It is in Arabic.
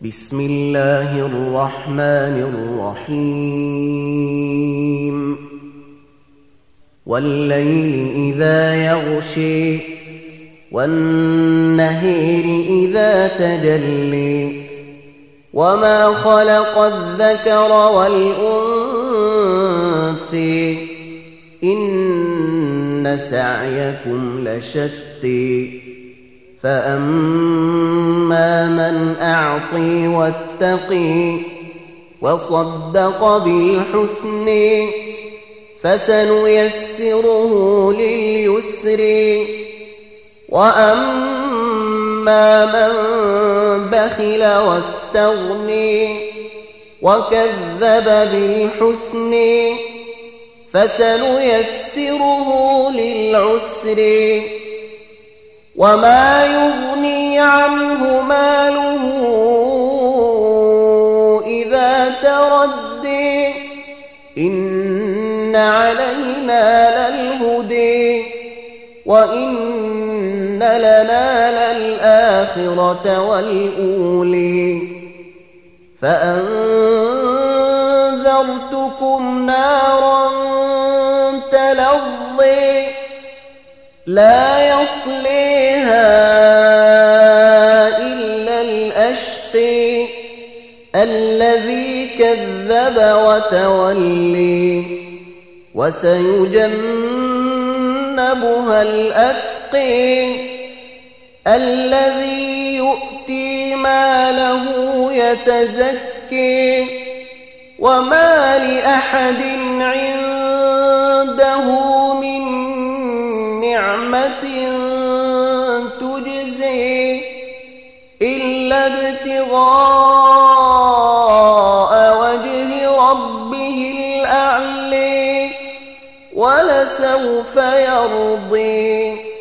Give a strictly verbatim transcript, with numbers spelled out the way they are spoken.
بسم الله الرحمن الرحيم والليل إذا يغشي والنهر إذا تجلي وما خلق الذكر والأنثى إن سعيكم لشتى فأما من أعطي واتقي وصدق بالحسن فسنيسره لليسر وأما من بخل واستغني وكذب بالحسن فسنيسره للعسر وما يغني عنه ماله إذا تردي إن علينا للهدي وإن لنا للآخرة والأولي فأنذرتكم نارا تلظي لا يصليها إلا الأشقي الذي كذب وتولي وسيجنبها الأتقي الذي يؤتي ماله يتزكي وما لأحد عنده من نعمة تجزي إلا ابتغاء وجه ربه الأعلي ولسوف يرضي.